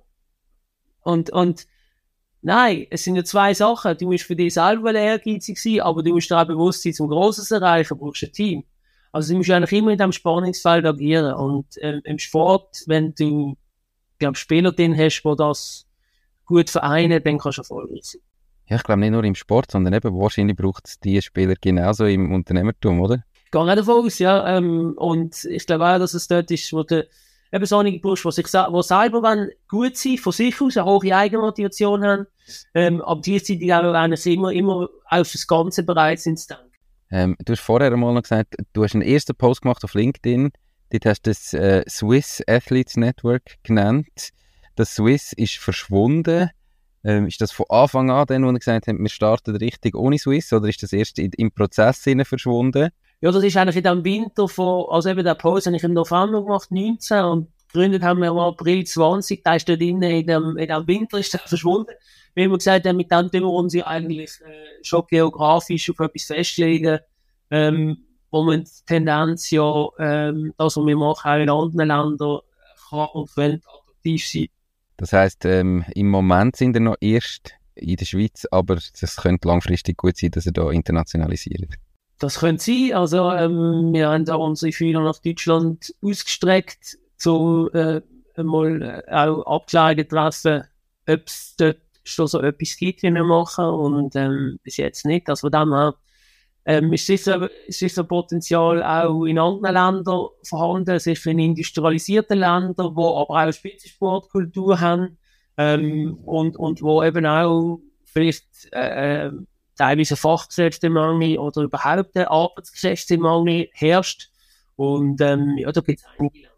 Und, und, nein, es sind ja zwei Sachen. Du musst für dich selber ehrgeizig sein, aber du musst dir auch bewusst sein, zum Grosses erreichen, brauchst du ein Team. Also du musst eigentlich immer in diesem Spannungsfeld agieren. Und ähm, im Sport, wenn du, glaub, Spieler drin hast, die das gut vereinen, dann kannst du erfolgreich sein. Ja, ich glaube nicht nur im Sport, sondern eben wahrscheinlich braucht es diese Spieler genauso im Unternehmertum, oder? Ich gehe auch davon aus, ja. Ähm, und ich glaube auch, dass es dort ist, wo du eben so einige brauchst, die sich die selber wollen, gut sein, von sich aus, eine hohe Eigenmotivation haben, ähm, aber gleichzeitig auch eigentlich immer, immer auf das Ganze bereit sind zu denken. Ähm, du hast vorher einmal noch gesagt, du hast einen ersten Post gemacht auf LinkedIn, dort hast du das äh, Swiss Athletes Network genannt. Das Swiss ist verschwunden. Ähm, ist das von Anfang an, dann, wo ihr gesagt habt, wir starten richtig ohne Swiss, oder ist das erst in, im Prozess verschwunden? Ja, das ist eigentlich in dem Winter von, also eben der Post habe ich im November gemacht, neunzehn, und gegründet haben wir im April zwanzig, da ist dort in dem, in dem Winter ist der verschwunden. Wie wir gesagt haben, mit dem tun wir uns ja eigentlich äh, schon geografisch auf etwas festlegen, ähm, wo man die Tendenz ja, ähm, das, was wir machen, auch in anderen Ländern kann und könnte attraktiv sein. Das heisst, ähm, im Moment sind wir noch erst in der Schweiz, aber es könnte langfristig gut sein, dass ihr da internationalisiert. Das könnte sein. Also, ähm, wir haben da unsere Fühler nach Deutschland ausgestreckt, um äh, mal äh, auch Abklärungen zu treffen, ob es dort schon so etwas gibt, wie wir machen, und ähm, bis jetzt nicht. Also, von dem her ähm, ist sicher, sicher Potenzial auch in anderen Ländern vorhanden, sicher in industrialisierten Ländern, die aber auch eine Spitzensportkultur haben, ähm, und, und wo eben auch vielleicht äh, teilweise Fachkräftemangel oder überhaupt ein Arbeitskräftemangel herrscht. Und ähm, ja, da gibt es einige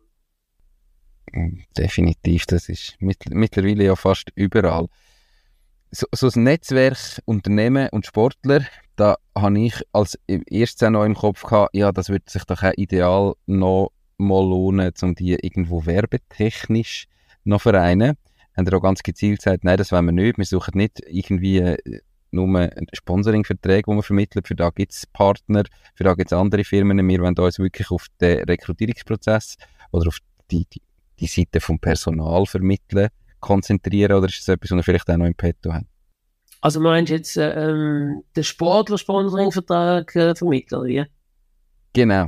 Länder. Definitiv, das ist mit, mittlerweile ja fast überall. So, so ein Netzwerk, Unternehmen und Sportler, da habe ich als erstes noch im Kopf gehabt, ja, das würde sich doch auch ideal noch mal lohnen, um die irgendwo werbetechnisch noch vereinen? Haben ihr auch ganz gezielt gesagt, nein, das wollen wir nicht. Wir suchen nicht irgendwie nur Sponsoring-Verträge, die wir vermitteln. Für da gibt es Partner, für da gibt es andere Firmen. Wir wollen uns wirklich auf den Rekrutierungsprozess oder auf die, die, die Seite vom Personal vermitteln konzentrieren, oder ist das etwas, was wir vielleicht auch noch im Petto haben? Also meinst du jetzt äh, ähm, den Sportler-Sponsoring-Vertrag äh, vermitteln, wie? Genau.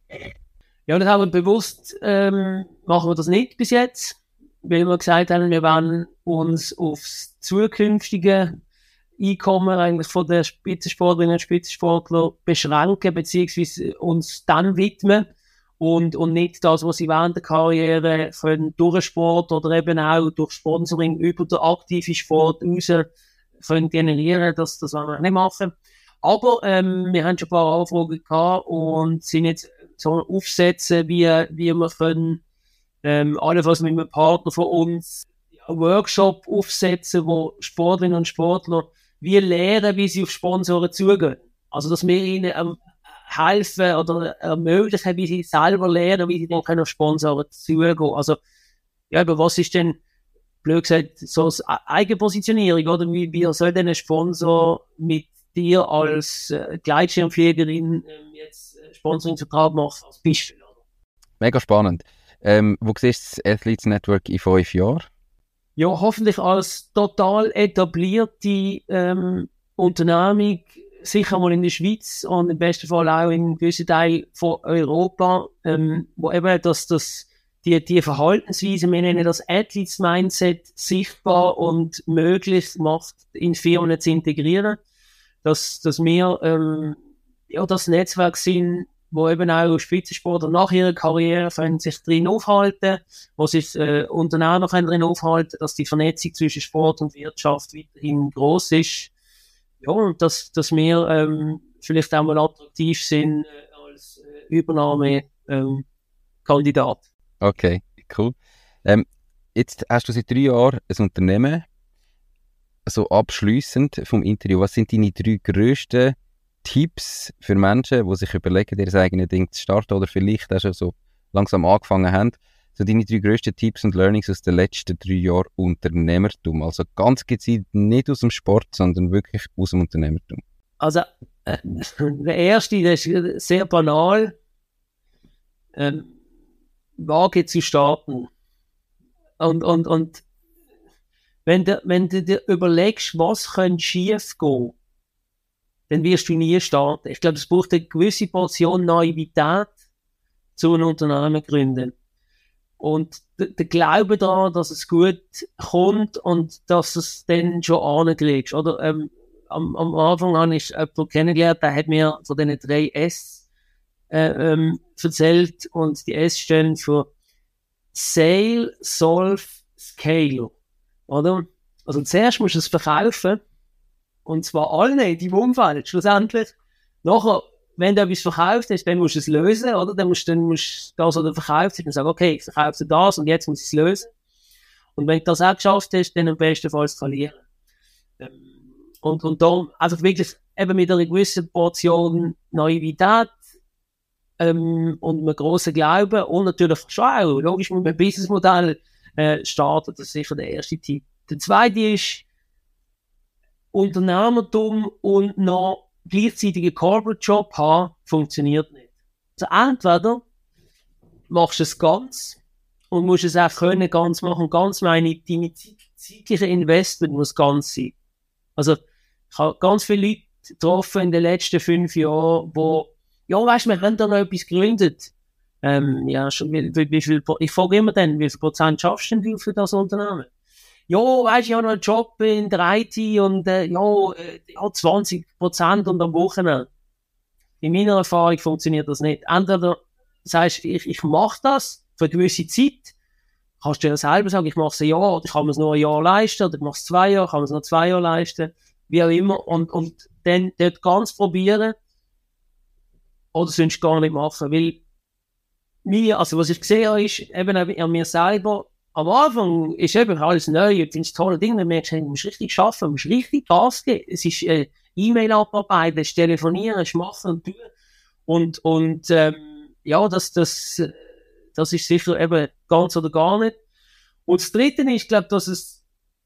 Ja, das haben wir bewusst, ähm, machen wir das nicht bis jetzt, weil wir gesagt haben, wir wollen uns aufs zukünftige Einkommen eigentlich von den Spitzensportlerinnen und Spitzensportlern beschränken, beziehungsweise uns dann widmen und, und nicht das, was sie während der Karriere können, durch Sport oder eben auch durch Sponsoring über den aktiven Sport raus können generieren, das, das wollen wir nicht machen. Aber ähm, wir haben schon ein paar Anfragen gehabt und sind jetzt so aufsetzen, wie, wie wir können, ähm, allenfalls mit einem Partner von uns einen Workshop aufsetzen, wo Sportlerinnen und Sportler wie lernen, wie sie auf Sponsoren zugehen. Also, dass wir ihnen ähm, helfen oder ermöglichen, wie sie selber lernen, wie sie dann können auf Sponsoren zugehen. Also, ja, aber was ist denn, blöd gesagt, so eine Eigenpositionierung, oder? Wie, wie soll denn ein Sponsor mit dir als äh, Gleitschirmfliegerin ähm, jetzt äh, Sponsoring-Vertrag machen, als Beispiel, oder? Mega spannend. Ähm, wo siehst du das Athletes Network in fünf Jahren? Ja, hoffentlich als total etablierte ähm, Unternehmung, sicher mal in der Schweiz und im besten Fall auch in gewissen Teilen von Europa, ähm, wo eben das, das, die, die Verhaltensweise, wir nennen das Athletes-Mindset, sichtbar und möglich macht, in Firmen zu integrieren, dass, dass wir ähm, ja, das Netzwerk sind, wo eben auch Spitzensportler nach ihrer Karriere können sich drin aufhalten, wo sich äh, Unternehmer können drin aufhalten, dass die Vernetzung zwischen Sport und Wirtschaft weiterhin gross ist. Ja, und dass, dass wir ähm, vielleicht auch mal attraktiv sind äh, als äh, Übernahmekandidat. Ähm, okay, cool. Ähm, jetzt hast du seit drei Jahren ein Unternehmen. So abschliessend vom Interview, was sind deine drei grössten Tipps für Menschen, die sich überlegen, ihr eigenes Ding zu starten oder vielleicht auch schon so langsam angefangen haben? So deine drei grössten Tipps und Learnings aus den letzten drei Jahren Unternehmertum. Also ganz gezielt nicht aus dem Sport, sondern wirklich aus dem Unternehmertum. Also äh, der erste, der ist sehr banal. Ähm, wage zu starten. Und, und, und wenn du, wenn du dir überlegst, was könnte schief gehen, dann wirst du nie starten. Ich glaube, es braucht eine gewisse Portion Naivität zu einem Unternehmen gründen. Und der, der Glaube daran, dass es gut kommt und dass du es dann schon ankriegst. Oder, ähm, am, am Anfang habe ich jemanden kennengelernt, der hat mir von diesen drei S äh, ähm, erzählt und die S stehen für Sale, Solve, Scale. Oder? Also zuerst musst du es verkaufen. Und zwar alle in deinem Umfeld, schlussendlich. Nachher, wenn du etwas verkauft hast, dann musst du es lösen, oder? Dann musst du, dann musst du das, was du verkauft hast, dann sagen, okay, ich verkaufe das und jetzt muss ich es lösen. Und wenn du das auch geschafft hast, dann am besten Fall skalieren. Und, und darum einfach wirklich eben mit einer gewissen Portion Naivität ähm, und einem grossen Glauben und natürlich schon auch, logisch, mit einem Businessmodell äh, starten. Das ist sicher der erste Tipp. Der zweite ist, Unternehmertum und noch gleichzeitig einen Corporate-Job haben, funktioniert nicht. Also entweder machst du es ganz und musst es auch können ganz machen. Ganz meine, deine zeitliche Investment muss ganz sein. Also ich habe ganz viele Leute getroffen in den letzten fünf Jahren, wo, ja weißt du, wir haben da noch etwas gegründet. Ähm, ja, schon, wie, wie, wie viel, ich frage immer dann, wie viel Prozent schaffst du denn für das Unternehmen? Ja, weißt du, ich habe noch einen Job in der I T und äh, ja, äh, ja, zwanzig Prozent und am Wochenende. In meiner Erfahrung funktioniert das nicht. Entweder sagst du, ich, ich mache das für eine gewisse Zeit, kannst du dir selber sagen, ich mache es ein Jahr, oder ich kann mir es nur ein Jahr leisten, oder ich mache es zwei Jahre, kann mir es noch zwei Jahre leisten, wie auch immer, und, und dann dort ganz probieren, oder sonst gar nicht machen, weil mir, also was ich gesehen habe, ist eben an mir selber, am Anfang ist eben alles neu und findest tolle Dinge, wenn man merkt, du musst richtig arbeiten, du musst richtig Gas geben. Es ist äh, E-Mail abarbeiten, es ist telefonieren, es ist machen und tun. Und, und ähm, ja, das, das, das ist sicher eben ganz oder gar nicht. Und das Dritte ist, glaube dass es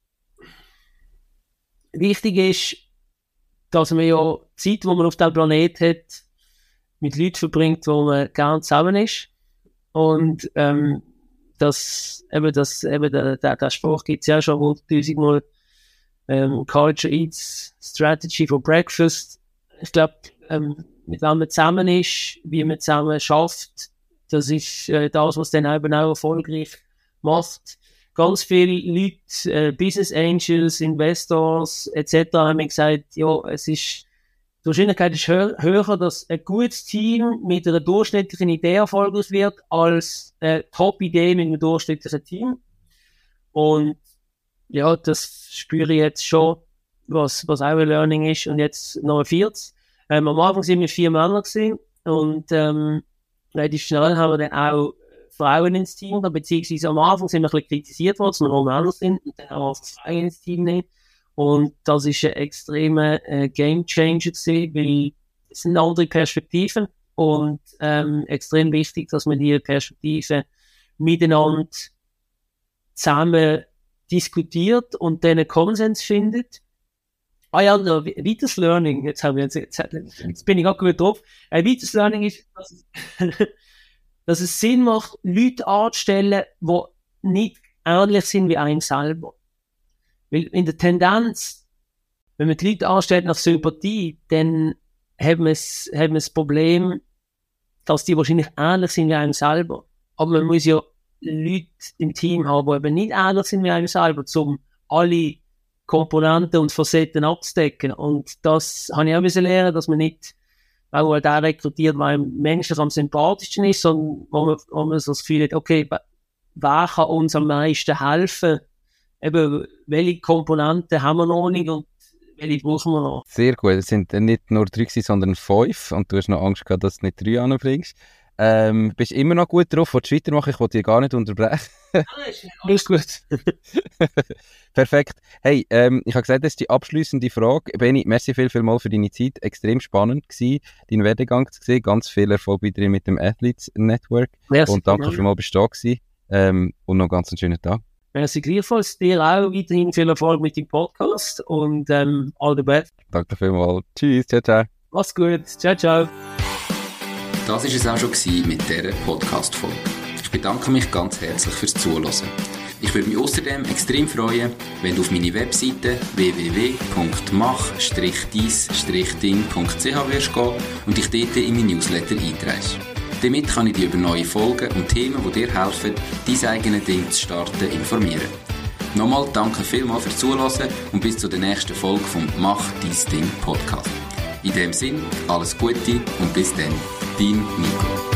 wichtig ist, dass man ja die Zeit, die man auf diesem Planeten hat, mit Leuten verbringt, wo man gerne zusammen ist. Und ähm, das, eben, das, eben der, der, der Spruch gibt es ja schon hunderttausend Mal. Ähm, Culture eats Strategy for Breakfast. Ich glaube, ähm, mit wem man zusammen ist, wie man zusammen schafft, das ist äh, das, was dann eben auch erfolgreich macht. Ganz viele Leute, äh, Business Angels, Investors et cetera haben mir gesagt, ja, es ist, die Wahrscheinlichkeit ist höher, höher, dass ein gutes Team mit einer durchschnittlichen Idee erfolgreich wird, als eine Top-Idee mit einem durchschnittlichen Team. Und ja, das spüre ich jetzt schon, was, was auch ein Learning ist. Und jetzt noch ein viertes. Ähm, am Anfang sind wir vier Männer gewesen und ähm, relativ schnell haben wir dann auch Frauen ins Team, beziehungsweise am Anfang sind wir ein bisschen kritisiert worden, dass wir nur Männer sind und dann auch Frauen ins Team nehmen. Und das ist ein extremer äh, Game Changer gewesen, weil es sind andere Perspektiven und ähm, extrem wichtig, dass man diese Perspektiven miteinander zusammen diskutiert und dann einen Konsens findet. Ah ja, ein weiteres Learning, jetzt, haben wir jetzt, jetzt, jetzt bin ich auch gut drauf. Ein weiteres Learning ist, dass es, dass es Sinn macht, Leute anzustellen, die nicht ähnlich sind wie einem selber. Weil in der Tendenz, wenn man die Leute anstellt nach Sympathie, dann haben wir das, haben wir das Problem, dass die wahrscheinlich ähnlich sind wie einem selber. Aber man muss ja Leute im Team haben, die eben nicht ähnlich sind wie einem selber, um alle Komponenten und Facetten abzudecken. Und das habe ich auch müssen lernen, dass man nicht auch der rekrutiert, weil einem menschlich am sympathischsten ist, sondern wo man, wo man so das Gefühl hat, okay, wer kann uns am meisten helfen? Eben, welche Komponenten haben wir noch nicht und welche brauchen wir noch? Sehr gut. Es sind nicht nur drei, sondern fünf. Und du hast noch Angst gehabt, dass du nicht drei anbringst. Ähm, bist immer noch gut drauf, willst du weitermachen? Ich wollte dich gar nicht unterbrechen. Alles gut. Perfekt. Hey, ähm, ich habe gesagt, das ist die abschliessende Frage. Benni, merci viel, viel mal für deine Zeit. Extrem spannend gewesen, deinen Werdegang zu sehen. Ganz viel Erfolg weiterhin mit dem Athletes Network. Merci. Und danke für mal bist du da gewesen. Ähm, und noch ganz einen schönen Tag. Merci gleichfalls. Dir auch weiterhin viel Erfolg mit dem Podcast und ähm, all the best. Danke vielmals. Tschüss, ciao, ciao. Mach's gut. Ciao, ciao. Das war es auch schon mit dieser Podcast-Folge. Ich bedanke mich ganz herzlich fürs Zuhören. Ich würde mich außerdem extrem freuen, wenn du auf meine Webseite w w w punkt mach deis ding punkt c h wirst gehen und dich dort in mein Newsletter einträgst. Damit kann ich dich über neue Folgen und Themen, die dir helfen, dein eigenes Ding zu starten, informieren. Nochmal danke vielmals fürs Zuhören und bis zur nächsten Folge vom Mach dein Ding Podcast. In dem Sinn, alles Gute und bis dann, dein Nico.